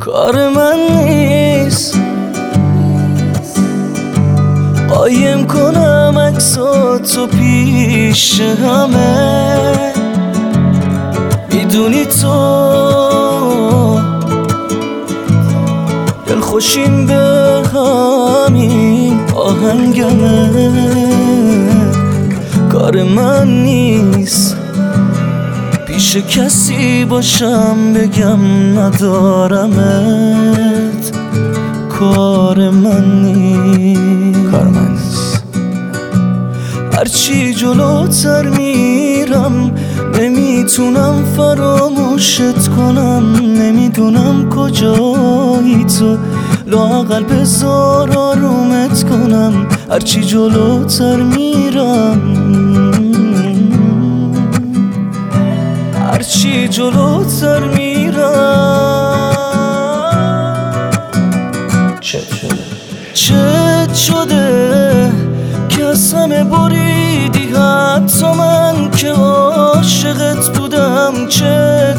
کار من نیست قایم کنم عکساتو پیش همه. میدونی تو دلخوشیم به همین آهنگمه. کار من نیست پیش کسی باشم بگم ندارمت. کار من نیست. هرچی جلوتر میرم نمیتونم فراموشت کنم. نمیدونم کجایی تو، لااقل بذار آرومت کنم. هرچی جلوتر میرم، هرچی جلوتر میرم. چت شده که از همه بریدی، حتی من که عاشقت بودم. چت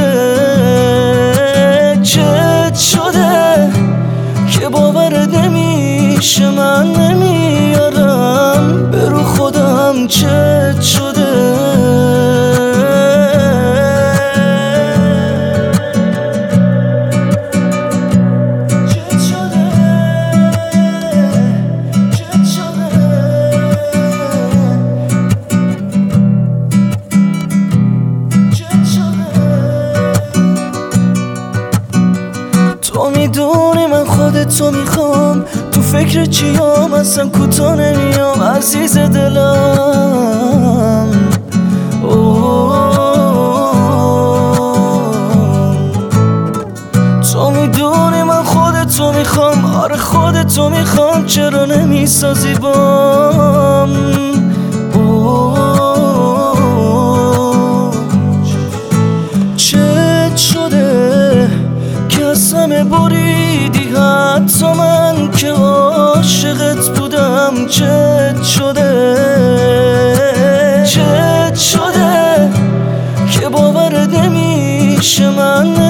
شده که باورت نمیشه من نمیارم به رو خودم. چت شده تو میدونی من خودتو میخوام، تو فکر چیام اصلا کوتا نمیام عزیز دلم. تو میدونی من خودتو میخوام، آره خودتو میخوام. چرا نمیسازی بام؟ چت شده که از همه بریدی، حتی من که عاشقت بودم. چت شده که باورت نمیشه من